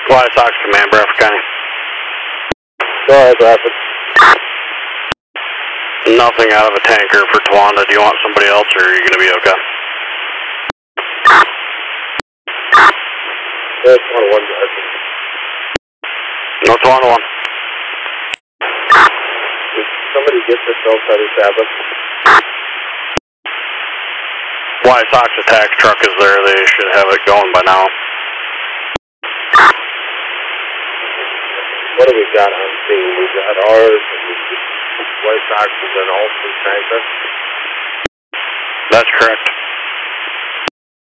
White Sox Command, Bradford County. Go ahead, Bradford. Nothing out of a tanker for Tawanda. Do you want somebody else, or are you going to be okay? There's 1-1, Bradford. No Tawanda 1. Did somebody get the Cell 77? White Sox attack truck is there. They should have it going by now. What do we got on scene? We got ours, White Sox, and then also tanker. That's correct.